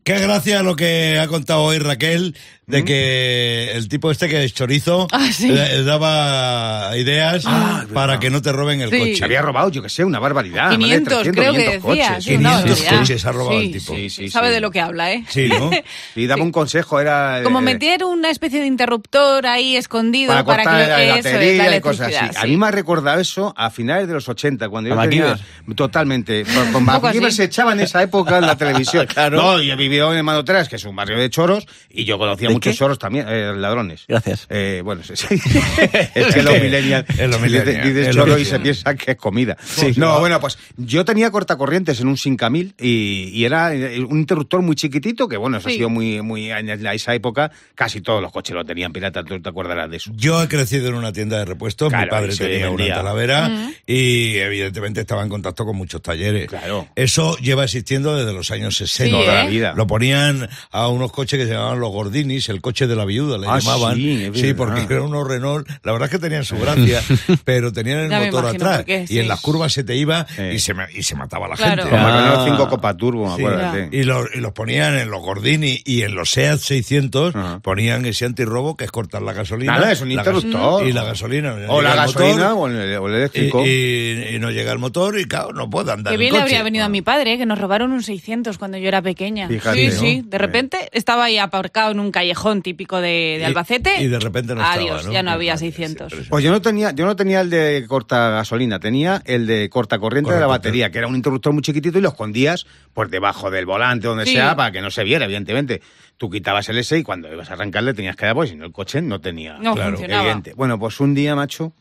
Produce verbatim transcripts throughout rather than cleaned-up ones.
Qué gracia lo que ha contado hoy Raquel, de que el tipo este que es chorizo ah, sí. le daba ideas ah, para que no te roben el sí. coche. Se había robado, yo que sé, una barbaridad. quinientos, ¿vale? creo quinientos que decía. coches. Sí, quinientos no, coches ha robado sí, el tipo. Sí, sí, Sabe sí. de lo que habla, ¿eh? Sí, ¿no? Y daba sí. un consejo, era... Como eh, meter una especie de interruptor ahí escondido para, para que... La eso es, la y cosas así. Sí. A mí me ha recordado eso a finales de los ochenta, cuando yo tenía... Totalmente. Con MacGyver se echaba en esa época en la televisión. Claro. No, yo he vivido en Madotreras, que es un barrio de choros, y yo conocía muchos qué? choros también, eh, ladrones. Gracias. Eh, bueno, sí, sí. Es que los millennials dices choro y se piensa que es comida. Sí, no, bueno, pues yo tenía cortacorrientes en un cinco mil y, y era un interruptor muy chiquitito, que bueno, eso sí. ha sido muy, muy en esa época, casi todos los coches lo tenían pirata, tú te acordarás de eso. Yo he crecido en una tienda de repuestos, claro, mi padre tenía una en Talavera uh-huh. y evidentemente estaba en contacto con muchos talleres. Claro. Eso lleva existiendo desde los años sesenta. Sí, toda la vida. Lo ponían a unos coches que se llamaban los Gordinis, el coche de la viuda, le ah, llamaban. Sí, sí porque eran unos Renault, la verdad es que tenían su gracia, pero tenían el ya motor atrás qué, y sí. en las curvas se te iba sí. y, se, y se mataba la claro. gente. Como ah. Renault cinco Copa Turbo, sí. acuérdate. Y los, y los ponían en los Gordini y en los SEAT seiscientos, uh-huh. ponían ese antirrobo que es cortar la gasolina. Nada, es un interruptor. Y la gasolina. O la gasolina o el, o el eléctrico. Y, y, y no llega el motor y claro, no puede andar. Qué bien le habría venido a mi padre, ¿eh? Que nos robaron un seiscientos cuando yo era pequeña. Fíjate, sí, ¿no? sí. De repente eh. estaba ahí aparcado en un callejón típico de, de Albacete. Y, y de repente no Adiós, estaba, ¿no? ya no había seiscientos. Pues yo no tenía, yo no tenía el de corta gasolina, tenía el de corta corriente Correcto. de la batería, que era un interruptor muy chiquitito y lo escondías pues debajo del volante, donde sí. sea, para que no se viera, evidentemente. Tú quitabas el S y cuando ibas a arrancarle tenías que dar, pues si no el coche no tenía. No claro, funcionaba. Evidente. Bueno, pues un día, macho,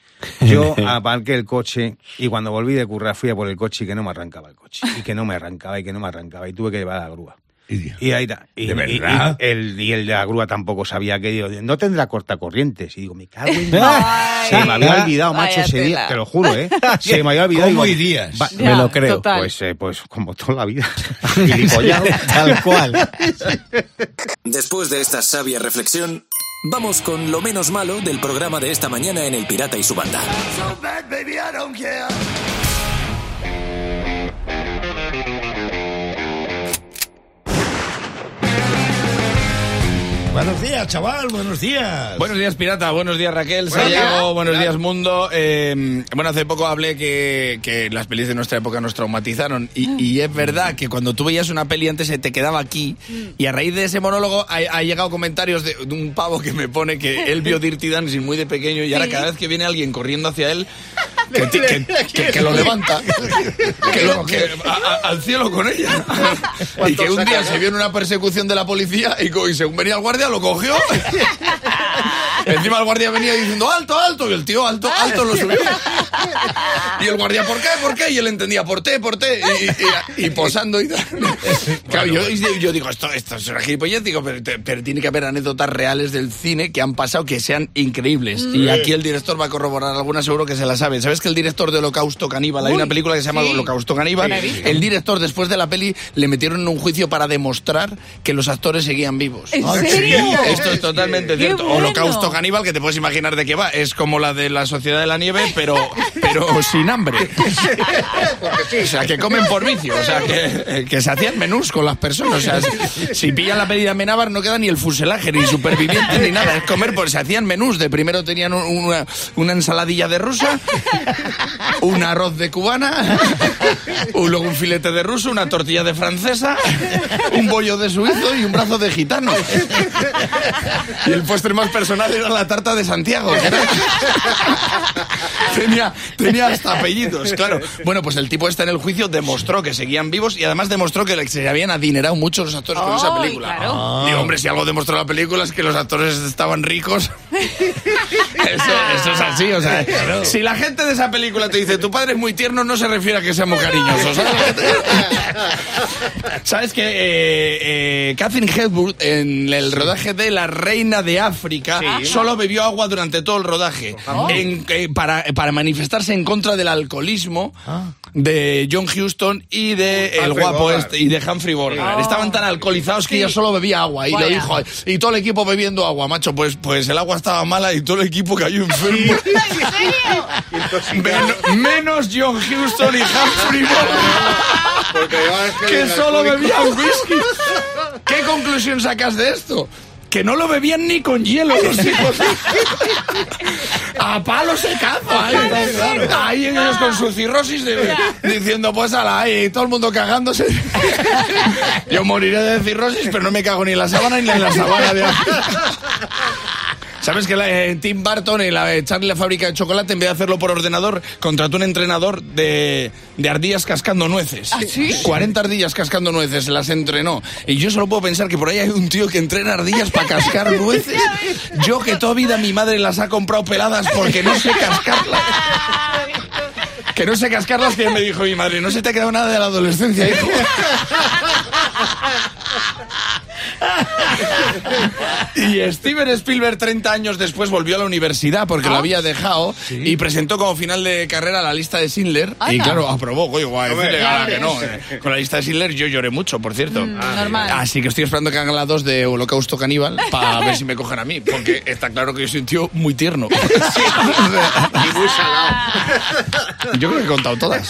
yo aparqué el coche y cuando volví de currar fui a por el coche y que no me arrancaba el coche. Y que no me arrancaba y que no me arrancaba y tuve que llevar a la grúa. Y, y ahí está. Y, ¿De verdad? Y, y, el, y el de la grúa tampoco sabía que digo, no tendrá cortacorrientes. Y digo, me cago en... Ay, se me había olvidado, macho, ese tela. día. Te lo juro, ¿eh? Se me había olvidado. ¿Cómo digo, irías? Va, ya, me lo creo. Total. Pues, eh, pues como toda la vida. Gilipollado. Tal cual. Después de esta sabia reflexión, vamos con lo menos malo del programa de esta mañana en El Pirata y su Banda. So bad, baby, I don't care. Buenos días, chaval, buenos días. Buenos días, Pirata, buenos días, Raquel, Sayago, buenos días, mundo. Eh, bueno, hace poco hablé que, que las pelis de nuestra época nos traumatizaron y, y es verdad que cuando tú veías una peli antes se te quedaba aquí y a raíz de ese monólogo ha, ha llegado comentarios de, de un pavo que me pone que él vio Dirty Dancing muy de pequeño y ahora cada vez que viene alguien corriendo hacia él que, que, que, que, que lo levanta que lo, que, a, a, al cielo con ella y que un día se vio en una persecución de la policía y, y según venía el guardia lo cogió. Encima el guardia venía diciendo alto, alto, y el tío alto, alto lo subió. Y el guardia, ¿por qué? ¿Por qué? Y él entendía, por té, por té, y, y, y posando y tal. Claro, yo, yo digo, esto, esto es una gilipollez, digo, pero, pero tiene que haber anécdotas reales del cine que han pasado que sean increíbles. Y aquí el director va a corroborar algunas, seguro que se la sabe. ¿Sabes que el director de Holocausto Caníbal, hay una película que se llama sí. Holocausto Caníbal? El director, después de la peli, le metieron en un juicio para demostrar que los actores seguían vivos. ¿En serio? Esto es totalmente cierto. Bueno. Holocausto Caníbal, que te puedes imaginar de qué va. Es como la de la Sociedad de la Nieve, pero, pero sin hambre. O sea, que comen por vicio. O sea, que, que se hacían menús con las personas. O sea, si, si pillan la peli de Amenábar no queda ni el fuselaje, ni supervivientes, ni nada. Es comer por... Se hacían menús. De primero tenían una, una ensaladilla de rusa, un arroz de cubana, un, luego un filete de ruso, una tortilla de francesa, un bollo de suizo y un brazo de gitano. Y el postre más personal era la tarta de Santiago. tenía, tenía hasta apellidos, claro. Bueno, pues el tipo este en el juicio demostró que seguían vivos y además demostró que se habían adinerado mucho los actores oh, con esa película. Claro. Oh. Digo, hombre, si algo demostró la película es que los actores estaban ricos. Eso, eso es así, o sea, claro. Si la gente de esa película te dice tu padre es muy tierno, no se refiere a que sea muy cariñoso, ¿sabes? ¿Sabes que eh, eh, Catherine Hepburn en el rodaje de La Reina de África sí. solo bebió agua durante todo el rodaje oh. en, eh, para, para manifestarse en contra del alcoholismo ah. de John Huston y de el guapo este, y de Humphrey Bogart? Oh. Estaban tan alcoholizados que sí. ella solo bebía agua y Vaya. lo dijo, y todo el equipo bebiendo agua, macho, pues, pues el agua estaba mala y todo el equipo cayó enfermo. Men, menos John Huston y Humphrey Bogart que solo bebían whisky. conclusión sacas de esto? Que no lo bebían ni con hielo los hijos. A palo secazo. Ahí, claro. Ahí ellos con su cirrosis de, diciendo, pues ala, ahí todo el mundo cagándose. Yo moriré de cirrosis, pero no me cago ni en la sábana ni en la sábana de... ¿Sabes que la, eh, Tim Burton y la de Charlie la fábrica de chocolate, en vez de hacerlo por ordenador, contrató un entrenador de, de ardillas cascando nueces? ¿Ah, sí? cuarenta ardillas cascando nueces, las entrenó. Y yo solo puedo pensar que por ahí hay un tío que entrena ardillas para cascar nueces. Yo que toda vida mi madre las ha comprado peladas porque no sé cascarlas. Que no sé cascarlas, que me dijo mi madre, no se te ha quedado nada de la adolescencia, hijo. Y Steven Spielberg treinta años después volvió a la universidad porque ¿Ah? lo había dejado, ¿sí? Y presentó como final de carrera la lista de Schindler. ¿Anda? Y claro, aprobó, coño, guay, decirle a que no. Eh. Con la lista de Schindler yo lloré mucho, por cierto. Mm, ah, normal. Así que estoy esperando que hagan la dos de Holocausto Caníbal para ver si me cogen a mí, porque está claro que yo soy un tío muy tierno. Sí. Y muy salado. Yo creo que he contado todas.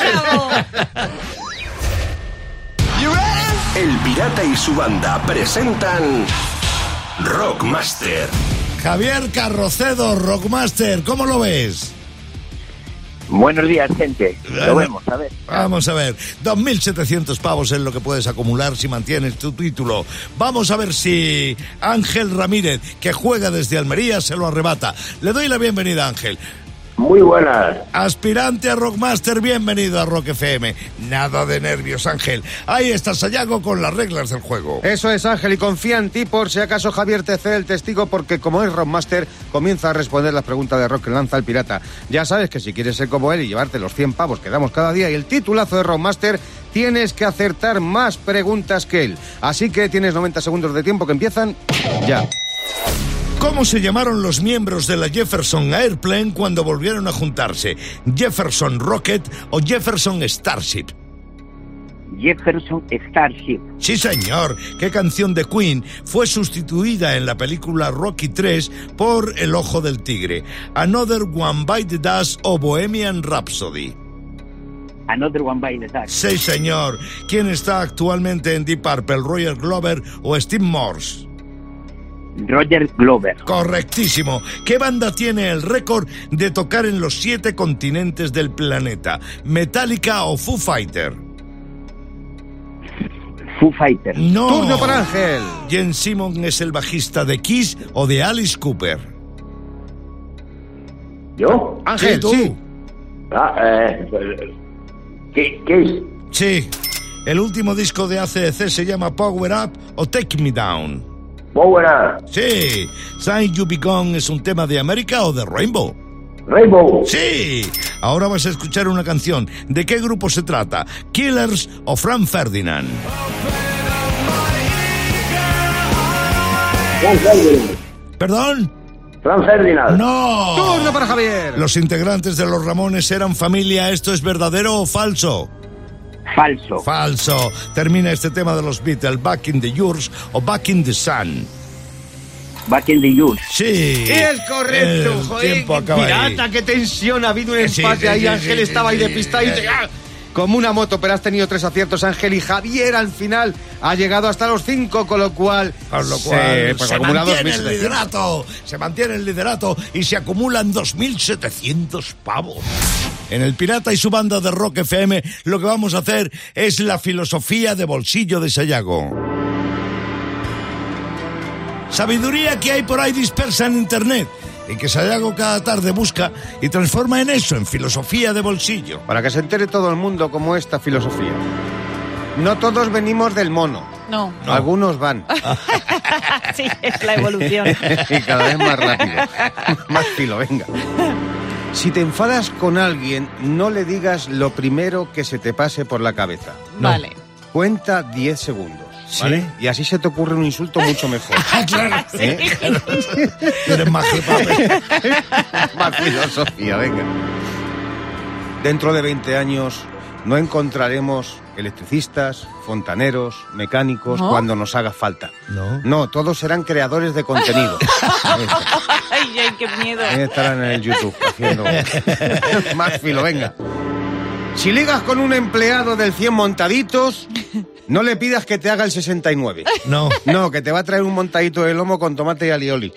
El Pirata y su banda presentan Rockmaster. Javier Carrocedo, Rockmaster, ¿cómo lo ves? Buenos días, gente. Lo bueno, vemos, a ver. Vamos a ver. dos mil setecientos pavos es lo que puedes acumular si mantienes tu título. Vamos a ver si Ángel Ramírez, que juega desde Almería, se lo arrebata. Le doy la bienvenida, Ángel. Muy buenas. Aspirante a Rockmaster, bienvenido a Rock F M. Nada de nervios, Ángel. Ahí está Sayago con las reglas del juego. Eso es, Ángel, y confía en ti por si acaso Javier te cede el testigo, porque como es Rockmaster, comienza a responder las preguntas de rock que lanza el pirata. Ya sabes que si quieres ser como él y llevarte los cien pavos que damos cada día y el titulazo de Rockmaster, tienes que acertar más preguntas que él. Así que tienes noventa segundos de tiempo que empiezan ya. ¿Cómo se llamaron los miembros de la Jefferson Airplane cuando volvieron a juntarse? ¿Jefferson Rocket o Jefferson Starship? Jefferson Starship. Sí, señor. ¿Qué canción de Queen fue sustituida en la película Rocky tres por El Ojo del Tigre? ¿Another One Bite the Dust o Bohemian Rhapsody? Another One Bite the Dust. Sí, señor. ¿Quién está actualmente en Deep Purple, Roger Glover o Steve Morse? Roger Glover. Correctísimo. ¿Qué banda tiene el récord de tocar en los siete continentes del planeta? ¿Metallica o Foo Fighter? Foo Fighter. No. Turno para Ángel. ¿Jen Simmons es el bajista de Kiss o de Alice Cooper? ¿Yo? Ángel, sí, tú. Sí. Ah, eh... ¿Qué, qué es? Sí. El último disco de A C D C se llama Power Up o Take Me Down. Power Up. Sí. Since You Be Gone es un tema de América o de Rainbow. Rainbow. Sí. Ahora vas a escuchar una canción. ¿De qué grupo se trata? ¿Killers o Franz Ferdinand? Franz Ferdinand. ¿Perdón? Franz Ferdinand. ¡No! Turno para Javier. Los integrantes de Los Ramones eran familia. ¿Esto es verdadero o falso? Falso. Falso. Termina este tema de los Beatles. Back in the Years o Back in the Sun. Back in the Years. Sí. Es correcto, el joder. tiempo acaba Pirata, ahí. qué tensión. Ha habido un Sí, empate sí, ahí. sí, Ángel sí, estaba sí, ahí sí. despistado. Y... ¡ah! Como una moto, pero has tenido tres aciertos, Ángel, y Javier al final ha llegado hasta los cinco, con lo cual... Con lo cual se, pues, se acumula mantiene dos mil el liderato, se mantiene el liderato y se acumulan dos mil setecientos pavos. En el Pirata y su banda de Rock F M lo que vamos a hacer es la filosofía de bolsillo de Sayago. Sabiduría que hay por ahí dispersa en internet y que Sayago cada tarde busca y transforma en eso, en filosofía de bolsillo. Para que se entere todo el mundo cómo esta filosofía. No todos venimos del mono. No. No. Algunos van. Sí, es la evolución. Y cada vez más rápido. Más filo, venga. Si te enfadas con alguien, no le digas lo primero que se te pase por la cabeza. No. Vale. Cuenta diez segundos. ¿Vale? ¿Sí? Y así se te ocurre un insulto mucho mejor. Claro, sí. ¿Eh? Eres más que papel. Más filosofía, venga. Dentro de veinte años no encontraremos electricistas, fontaneros, mecánicos, ¿no? Cuando nos haga falta. No. No, todos serán creadores de contenido. Ay, ay, qué miedo. Ahí estarán en el YouTube haciendo más filo, venga. Si ligas con un empleado del cien montaditos, No le pidas que te haga el sesenta y nueve. No. No, que te va a traer un montadito de lomo con tomate y alioli.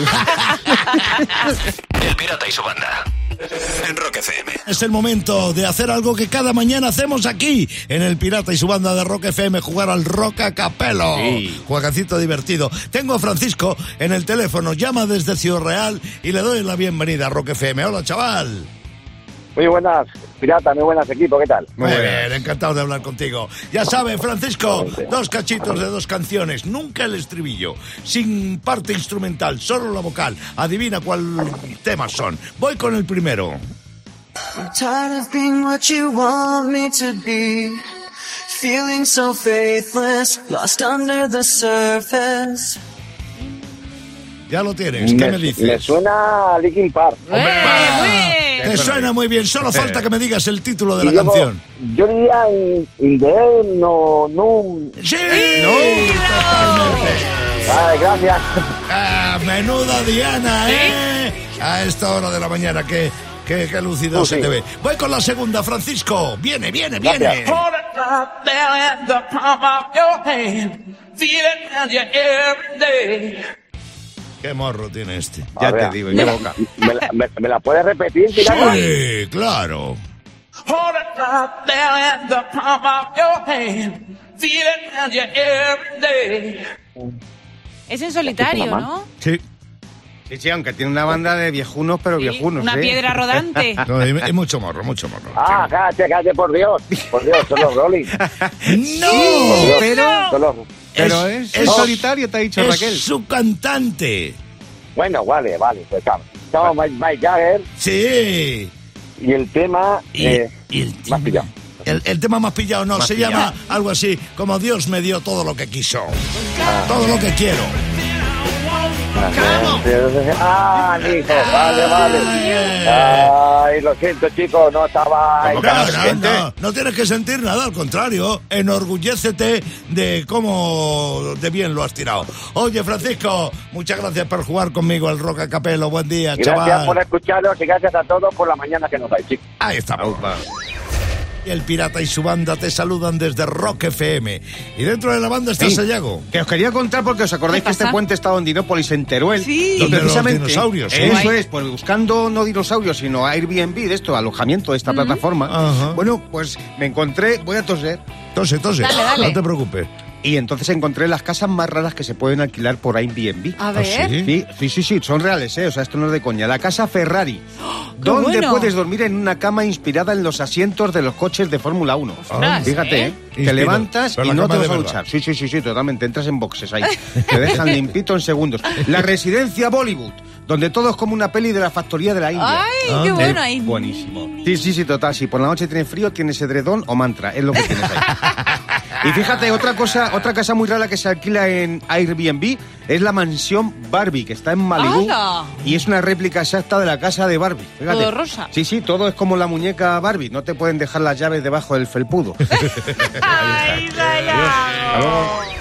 El Pirata y su banda. En Rock F M. Es el momento de hacer algo que cada mañana hacemos aquí, en el Pirata y su banda de Rock F M, jugar al Rock a Capelo. Sí. Juegancito divertido. Tengo a Francisco en el teléfono, llama desde Ciudad Real y le doy la bienvenida a Rock F M. Hola, chaval. Muy buenas, Pirata, muy buenas, equipo, ¿qué tal? Muy bien, encantado de hablar contigo. Ya sabe, Francisco, dos cachitos de dos canciones, nunca el estribillo, sin parte instrumental, solo la vocal. Adivina cuál temas son. Voy con el primero. I'm tired of being what you want me to be, feeling so faithless, lost under the surface. Ya lo tienes, ¿qué me, me dices? Me suena a Linkin Park. ¡Eh, Te suena muy bien, solo falta que me digas el título de la Y luego, canción. Yo diría in, in the end, no, no. ¡Sí! ¡No! Totalmente. Ay, gracias. Ah, menuda Diana, ¿eh? A esta hora de la mañana, qué, qué, qué lucido Uh, se sí. te ve. Voy con la segunda, Francisco. Viene, viene, viene. Gracias. Hold it right there at the palm of your hand. Feel it around you every day. Qué morro tiene este. Ya A ver, te digo, y me, qué la- boca. me, la- me- ¿Me la puedes repetir, Pirata? Sí, claro. Hold it right there at the palm of your hand. Feel it around you every day. Es en solitario, ¿no? Sí. Sí, sí, aunque tiene una banda de viejunos, pero Sí, viejunos, una ¿eh? piedra rodante. No, hay, hay mucho morro, mucho morro. Ah, cállate, cállate, por Dios. Por Dios, son los Rolling. ¡No! pero... Son los... Pero es, es- es solitario, te ha dicho Es Raquel. su cantante. Bueno, vale, vale, pues estamos. Estamos Mike, Mike Jagger Sí. y el tema... Y, eh, y el, más tema, pillado. el, el tema más pillado, no, Más se pillado. llama algo así, como Dios me dio todo lo que quiso. Todo lo que quiero. Ah, hijo, vale, vale. Ay, lo siento, chicos, no estaba... No, no, gente. no, no tienes que sentir nada, al contrario, enorgullécete de cómo de bien lo has tirado. Oye, Francisco, muchas gracias por jugar conmigo al Rock a Capelo. Buen día, Gracias chaval. por escucharlos y gracias a todos por la mañana que nos dais, chicos. Ahí estamos. El Pirata y su banda te saludan desde Rock F M. Y dentro de la banda está Sí. Sayago. Que os quería contar porque os acordáis ¿Qué que este pasa? puente estaba en Dinópolis, en Teruel. Sí. Y Donde los precisamente, dinosaurios, ¿sí? Eso Guay. es, pues buscando no dinosaurios, sino Airbnb, de esto, alojamiento de esta plataforma. Ajá. Bueno, pues me encontré, voy a toser, Tose, tose. Dale, dale. No te preocupes. y entonces encontré las casas más raras que se pueden alquilar por Airbnb. A ver. sí? Sí, sí, sí, sí, son reales, ¿eh? O sea, esto no es de coña. La casa Ferrari, donde bueno! puedes dormir en una cama inspirada en los asientos de los coches de Fórmula uno. Ostras, Fíjate, ¿eh? ¿eh? Te Inspira- levantas pero y la no cama te de vas a verdad. duchar. Sí, sí, sí, sí, totalmente. Entras en boxes ahí. Te dejan limpito en segundos. La residencia Bollywood, donde todo es como una peli de la factoría de la India. ¡Ay, qué Ah, bueno Eh, ahí! Buenísimo. Sí, sí, sí, total. Si por la noche tienes frío, tienes edredón o mantra. Es lo que tienes ahí. Y fíjate, otra cosa, otra casa muy rara que se alquila en Airbnb es la mansión Barbie, que está en Malibú. ¡Hala! Y es una réplica exacta de la casa de Barbie. Fíjate. Todo rosa. Sí, sí, todo es como la muñeca Barbie. No te pueden dejar las llaves debajo del felpudo. ¡Ay, Sayago! Hasta luego.